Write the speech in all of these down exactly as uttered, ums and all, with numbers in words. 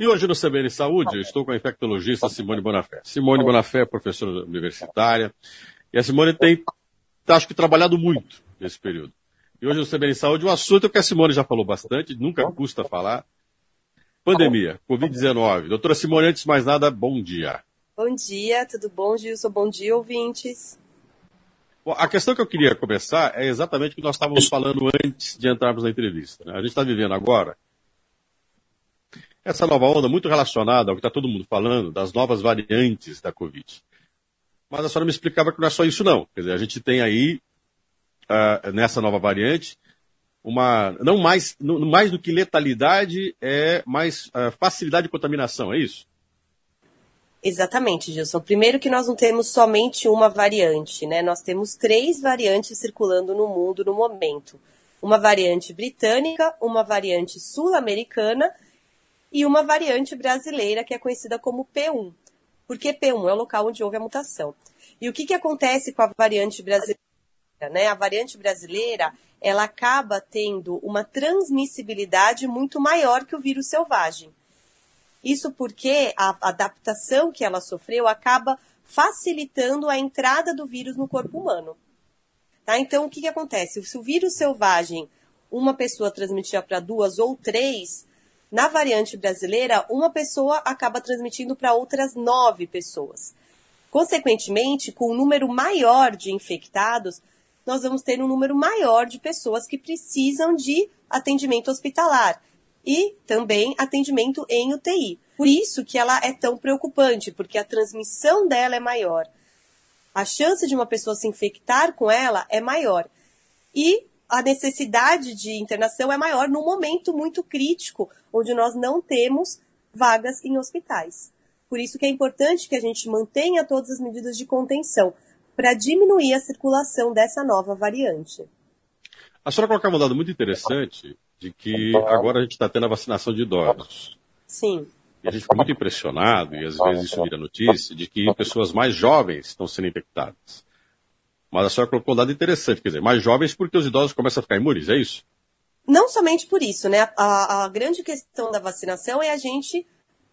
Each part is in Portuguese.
E hoje no C B N Saúde, eu estou com a infectologista Simone Bonafé. Simone Bonafé é professora universitária, e a Simone tem, acho que, trabalhado muito nesse período. E hoje no C B N Saúde, o assunto é o que a Simone já falou bastante, nunca custa falar, pandemia, covid dezenove. Doutora Simone, antes de mais nada, bom dia. Bom dia, tudo bom, Gilson? Bom dia, ouvintes. Bom, a questão que eu queria começar é exatamente o que nós estávamos falando antes de entrarmos na entrevista, né? A gente está vivendo agora essa nova onda muito relacionada ao que está todo mundo falando, das novas variantes da Covid. Mas a senhora me explicava que não é só isso não. Quer dizer, a gente tem aí, uh, nessa nova variante, uma, não mais, não, mais do que letalidade, é mais uh, facilidade de contaminação, é isso? Exatamente, Gilson. Primeiro que nós não temos somente uma variante, né? Nós temos três variantes circulando no mundo no momento. Uma variante britânica, uma variante sul-americana e uma variante brasileira, que é conhecida como P um. Por que P um? É o local onde houve a mutação. E o que, que acontece com a variante brasileira? Né? A variante brasileira, ela acaba tendo uma transmissibilidade muito maior que o vírus selvagem. Isso porque a adaptação que ela sofreu acaba facilitando a entrada do vírus no corpo humano. Tá? Então, o que, que acontece? Se o vírus selvagem, uma pessoa transmitia para duas ou três, na variante brasileira, uma pessoa acaba transmitindo para outras nove pessoas. Consequentemente, com um número maior de infectados, nós vamos ter um número maior de pessoas que precisam de atendimento hospitalar e também atendimento em U T I. Por isso que ela é tão preocupante, porque a transmissão dela é maior. A chance de uma pessoa se infectar com ela é maior. E a necessidade de internação é maior num momento muito crítico, onde nós não temos vagas em hospitais. Por isso que é importante que a gente mantenha todas as medidas de contenção, para diminuir a circulação dessa nova variante. A senhora colocava um dado muito interessante de que agora a gente está tendo a vacinação de idosos. Sim. E a gente fica muito impressionado, e às vezes isso vira notícia, de que pessoas mais jovens estão sendo infectadas. Mas a senhora colocou um dado interessante, quer dizer, mais jovens porque os idosos começam a ficar imunes, é isso? Não somente por isso, né? A, a grande questão da vacinação é a gente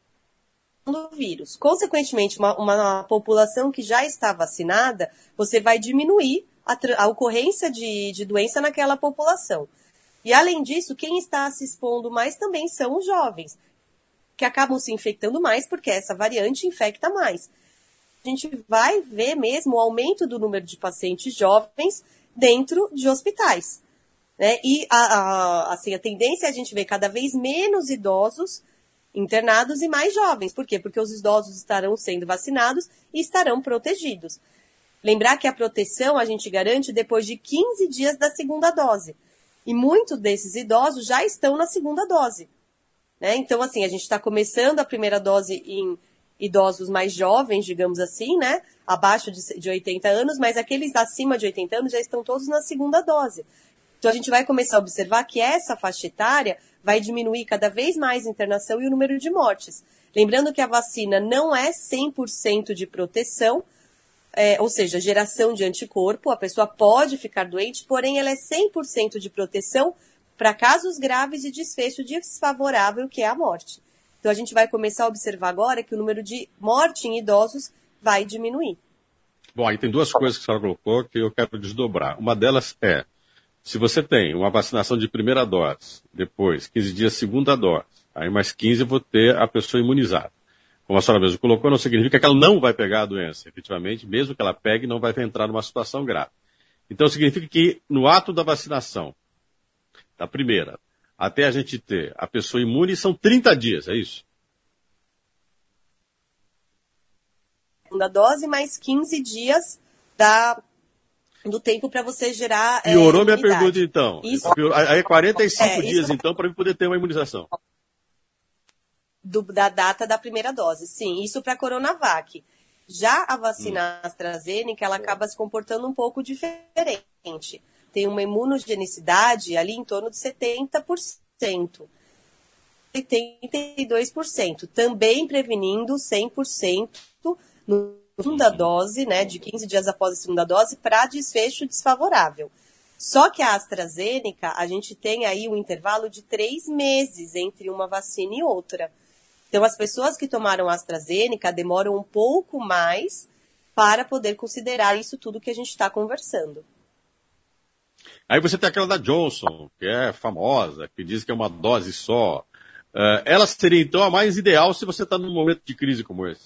do vírus. Consequentemente, uma, uma população que já está vacinada, você vai diminuir a, a ocorrência de, de doença naquela população. E além disso, quem está se expondo mais também são os jovens, que acabam se infectando mais porque essa variante infecta mais. A gente vai ver mesmo o aumento do número de pacientes jovens dentro de hospitais, né? E a, a, assim, a tendência é a gente ver cada vez menos idosos internados e mais jovens. Por quê? Porque os idosos estarão sendo vacinados e estarão protegidos. Lembrar que a proteção a gente garante depois de quinze dias da segunda dose. E muitos desses idosos já estão na segunda dose, né? Então, assim, a gente está começando a primeira dose em idosos mais jovens, digamos assim, né? Abaixo de, de oitenta anos, mas aqueles acima de oitenta anos já estão todos na segunda dose. Então, a gente vai começar a observar que essa faixa etária vai diminuir cada vez mais a internação e o número de mortes. Lembrando que a vacina não é cem por cento de proteção, é, ou seja, geração de anticorpo, a pessoa pode ficar doente, porém ela é cem por cento de proteção para casos graves e desfecho desfavorável, que é a morte. Então, a gente vai começar a observar agora que o número de morte em idosos vai diminuir. Bom, aí tem duas coisas que a senhora colocou que eu quero desdobrar. Uma delas é, se você tem uma vacinação de primeira dose, depois quinze dias segunda dose, aí mais quinze eu vou ter a pessoa imunizada. Como a senhora mesmo colocou, não significa que ela não vai pegar a doença. Efetivamente, mesmo que ela pegue, não vai entrar numa situação grave. Então significa que no ato da vacinação, da primeira, até a gente ter a pessoa imune, são trinta dias, é isso? Segunda dose mais quinze dias da... do tempo para você gerar Piorou é, minha pergunta, então. Isso. Aí é quarenta e cinco é, dias, isso... então, para eu poder ter uma imunização. Do, da data da primeira dose, sim. Isso para a Coronavac. Já a vacina hum. AstraZeneca, ela acaba se comportando um pouco diferente. Tem uma imunogenicidade ali em torno de setenta por cento. oitenta e dois por cento. Também prevenindo cem por cento no segunda dose, né, de quinze dias após a segunda dose, para desfecho desfavorável. Só que a AstraZeneca, a gente tem aí um intervalo de três meses entre uma vacina e outra. Então, as pessoas que tomaram AstraZeneca demoram um pouco mais para poder considerar isso tudo que a gente está conversando. Aí você tem aquela da Johnson, que é famosa, que diz que é uma dose só. Uh, ela seria, então, a mais ideal se você está num momento de crise como esse?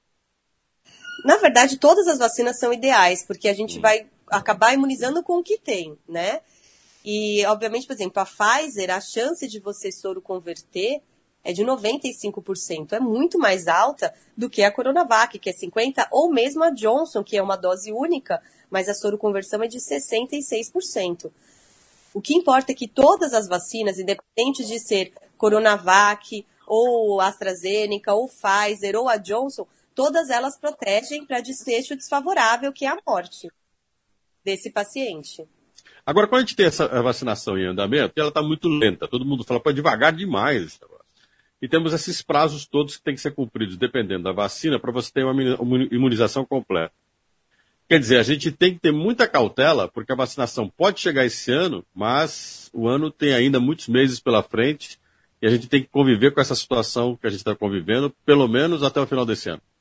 Na verdade, todas as vacinas são ideais, porque a gente hum. vai acabar imunizando com o que tem, né? E, obviamente, por exemplo, a Pfizer, a chance de você soro converter é de noventa e cinco por cento. É muito mais alta do que a Coronavac, que é cinquenta por cento, ou mesmo a Johnson, que é uma dose única, mas a soro conversão é de sessenta e seis por cento. O que importa é que todas as vacinas, independente de ser Coronavac, ou AstraZeneca, ou Pfizer, ou a Johnson, todas elas protegem para desfecho desfavorável, que é a morte desse paciente. Agora, quando a gente tem essa vacinação em andamento, ela está muito lenta. Todo mundo fala, pô, é devagar demais esse negócio. E temos esses prazos todos que têm que ser cumpridos, dependendo da vacina, para você ter uma imunização completa. Quer dizer, a gente tem que ter muita cautela, porque a vacinação pode chegar esse ano, mas o ano tem ainda muitos meses pela frente, e a gente tem que conviver com essa situação que a gente está convivendo, pelo menos até o final desse ano.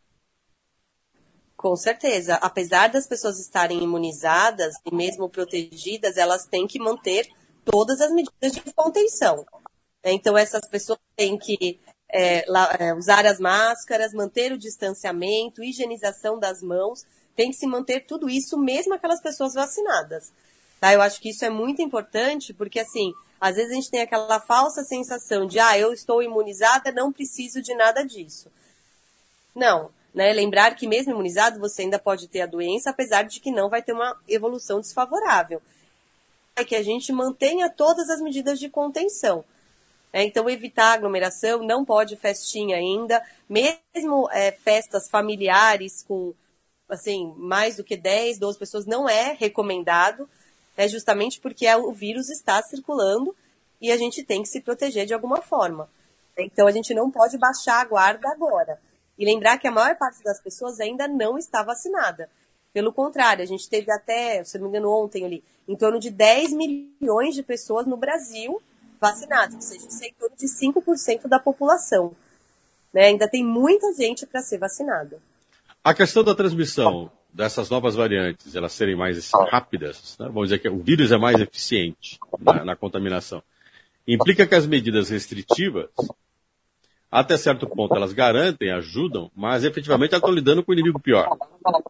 Com certeza. Apesar das pessoas estarem imunizadas e mesmo protegidas, elas têm que manter todas as medidas de contenção. Então, essas pessoas têm que é, usar as máscaras, manter o distanciamento, higienização das mãos, tem que se manter tudo isso, mesmo aquelas pessoas vacinadas. Tá? Eu acho que isso é muito importante, porque, assim, às vezes a gente tem aquela falsa sensação de, ah, eu estou imunizada, não preciso de nada disso. Não. Né? Lembrar que mesmo imunizado você ainda pode ter a doença, apesar de que não vai ter uma evolução desfavorável. É que a gente mantenha todas as medidas de contenção. É, então, evitar aglomeração, não pode festinha ainda, mesmo é, festas familiares com assim, mais do que dez, doze pessoas não é recomendado, é justamente porque o vírus está circulando e a gente tem que se proteger de alguma forma. Então, a gente não pode baixar a guarda agora. E lembrar que a maior parte das pessoas ainda não está vacinada. Pelo contrário, a gente teve até, se não me engano, ontem ali, em torno de dez milhões de pessoas no Brasil vacinadas, ou seja, isso é em torno de cinco por cento da população. Né? Ainda tem muita gente para ser vacinada. A questão da transmissão dessas novas variantes, elas serem mais rápidas, né? Vamos dizer que o vírus é mais eficiente na, na contaminação, implica que as medidas restritivas, até certo ponto, elas garantem, ajudam, mas efetivamente elas estão lidando com o inimigo pior.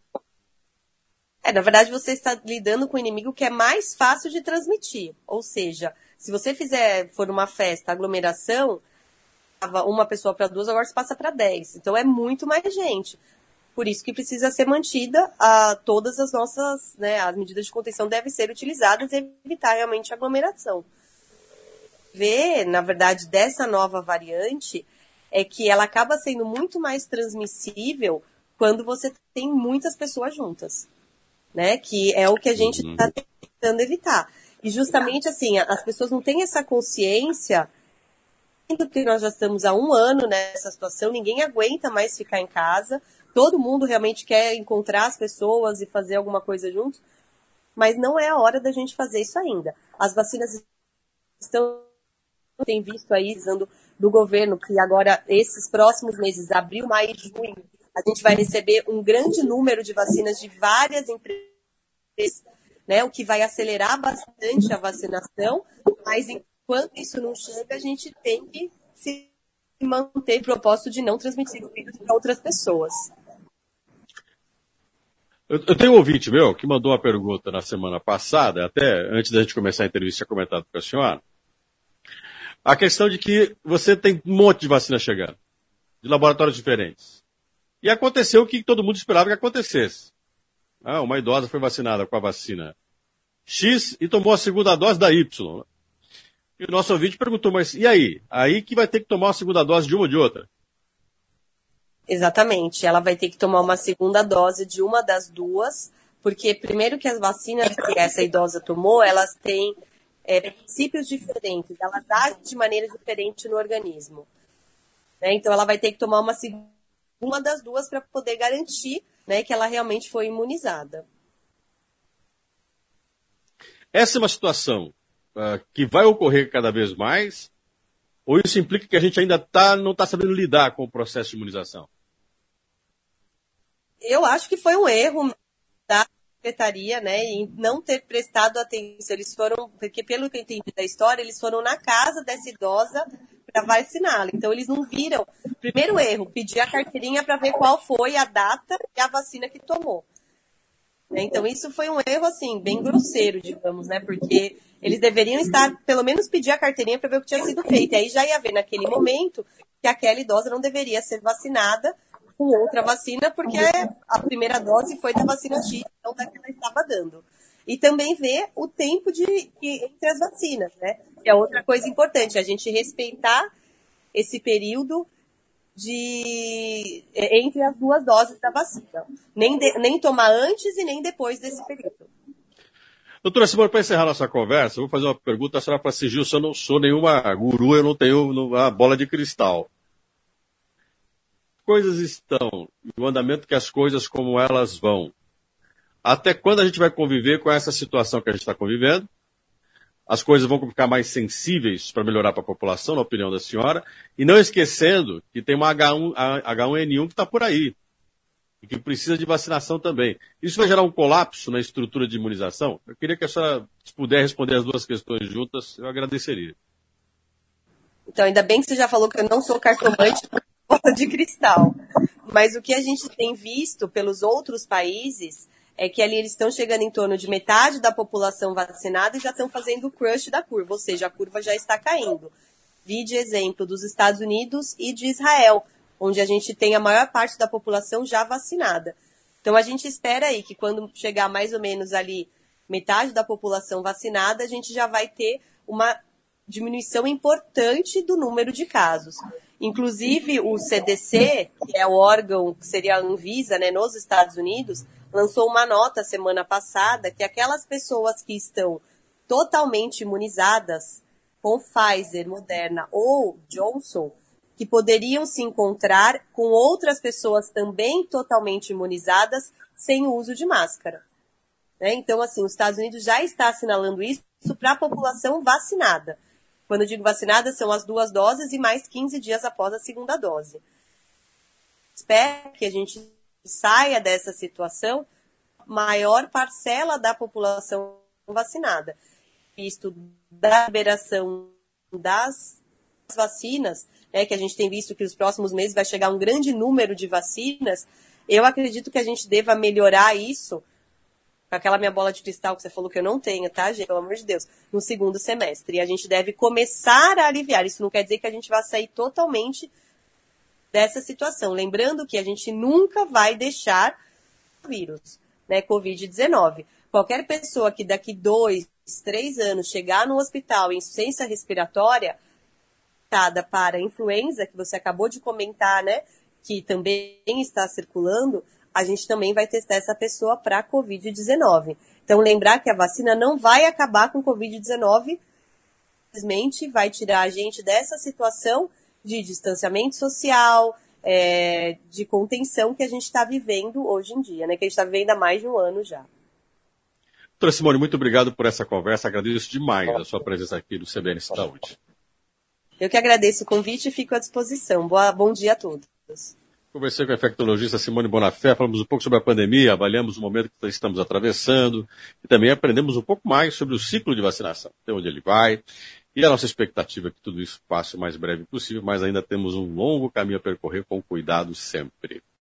É, na verdade, você está lidando com o inimigo que é mais fácil de transmitir. Ou seja, se você fizer, for uma festa, aglomeração, uma pessoa para duas, agora você passa para dez. Então é muito mais gente. Por isso que precisa ser mantida a, todas as nossas, né, as medidas de contenção devem ser utilizadas e evitar realmente a aglomeração. Ver, na verdade, dessa nova variante é que ela acaba sendo muito mais transmissível quando você tem muitas pessoas juntas, né? Que é o que a gente está uhum. tentando evitar. E justamente assim, as pessoas não têm essa consciência, porque nós já estamos há um ano nessa situação, ninguém aguenta mais ficar em casa, todo mundo realmente quer encontrar as pessoas e fazer alguma coisa juntos, mas não é a hora da gente fazer isso ainda. As vacinas estão, tem visto aí, usando do governo, que agora, esses próximos meses, abril, maio e junho, a gente vai receber um grande número de vacinas de várias empresas, né, o que vai acelerar bastante a vacinação, mas enquanto isso não chega, a gente tem que se manter o propósito de não transmitir o vírus para outras pessoas. Eu, eu tenho um ouvinte meu que mandou uma pergunta na semana passada, até antes da gente começar a entrevista, tinha comentado com a senhora, a questão de que você tem um monte de vacina chegando, de laboratórios diferentes. E aconteceu o que todo mundo esperava que acontecesse. Ah, uma idosa foi vacinada com a vacina X e tomou a segunda dose da Y. E o nosso ouvinte perguntou, mas e aí? Aí que vai ter que tomar a segunda dose de uma ou de outra? Exatamente. Ela vai ter que tomar uma segunda dose de uma das duas, porque primeiro que as vacinas que essa idosa tomou, elas têm é, princípios diferentes, elas agem de maneira diferente no organismo. Né? Então ela vai ter que tomar uma segunda uma das duas para poder garantir, né, que ela realmente foi imunizada. Essa é uma situação uh, que vai ocorrer cada vez mais, Ou isso implica que a gente ainda tá, não está sabendo lidar com o processo de imunização? Eu acho que foi um erro da secretaria, né, em não ter prestado atenção. Eles foram, porque pelo que eu entendi da história, eles foram na casa dessa idosa para vaciná-la. Então eles não viram. Primeiro erro, pedir a carteirinha para ver qual foi a data e a vacina que tomou. Então isso foi um erro, assim, bem grosseiro, digamos, né, porque eles deveriam estar, pelo menos pedir a carteirinha para ver o que tinha sido feito. E aí já ia ver naquele momento que aquela idosa não deveria ser vacinada com outra vacina, porque a primeira dose foi da vacina X, então da que ela estava dando. E também ver o tempo de, de, entre as vacinas, né? Que é outra coisa importante, a gente respeitar esse período de, entre as duas doses da vacina. Nem, de, nem tomar antes e nem depois desse período. Doutora Simone, para encerrar nossa conversa, eu vou fazer uma pergunta, a senhora para sigilo, se eu não sou nenhuma guru, eu não tenho uma bola de cristal. Coisas estão, o andamento que as coisas como elas vão. Até quando a gente vai conviver com essa situação que a gente está convivendo? As coisas vão ficar mais sensíveis para melhorar para a população, na opinião da senhora, e não esquecendo que tem uma H um N um que está por aí, e que precisa de vacinação também. Isso vai gerar um colapso na estrutura de imunização? Eu queria que a senhora, se puder responder as duas questões juntas, eu agradeceria. Então, ainda bem que você já falou que eu não sou cartomante bola de cristal. Mas o que a gente tem visto pelos outros países é que ali eles estão chegando em torno de metade da população vacinada e já estão fazendo o crush da curva, ou seja, a curva já está caindo. Vi de exemplo dos Estados Unidos e de Israel, onde a gente tem a maior parte da população já vacinada. Então a gente espera aí que quando chegar mais ou menos ali metade da população vacinada, a gente já vai ter uma diminuição importante do número de casos. Inclusive, o C D C, que é o órgão, que seria a Anvisa, né, nos Estados Unidos, lançou uma nota semana passada que aquelas pessoas que estão totalmente imunizadas com Pfizer, Moderna ou Johnson, que poderiam se encontrar com outras pessoas também totalmente imunizadas sem o uso de máscara. Né? Então, assim, os Estados Unidos já está assinalando isso para a população vacinada. Quando eu digo vacinada, são as duas doses e mais quinze dias após a segunda dose. Espero que a gente saia dessa situação, maior parcela da população vacinada. Visto da liberação das vacinas, né, que a gente tem visto que nos próximos meses vai chegar um grande número de vacinas, eu acredito que a gente deva melhorar isso, com aquela minha bola de cristal que você falou que eu não tenho, tá, gente? Pelo amor de Deus. No segundo semestre. E a gente deve começar a aliviar. Isso não quer dizer que a gente vai sair totalmente dessa situação. Lembrando que a gente nunca vai deixar o vírus, né? covid dezenove. Qualquer pessoa que daqui dois, três anos chegar no hospital em insuficiência respiratória, para influenza, que você acabou de comentar, né? Que também está circulando, a gente também vai testar essa pessoa para covid dezenove. Então, lembrar que a vacina não vai acabar com covid dezenove, simplesmente vai tirar a gente dessa situação de distanciamento social, é, de contenção que a gente está vivendo hoje em dia, né? Que a gente está vivendo há mais de um ano já. Doutora Simone, muito obrigado por essa conversa. Agradeço demais a sua presença aqui no C B N Saúde. Eu que agradeço o convite e fico à disposição. Boa, bom dia a todos. Conversei com a infectologista Simone Bonafé, falamos um pouco sobre a pandemia, avaliamos o momento que estamos atravessando e também aprendemos um pouco mais sobre o ciclo de vacinação, até onde ele vai. E a nossa expectativa é que tudo isso passe o mais breve possível, mas ainda temos um longo caminho a percorrer com cuidado sempre.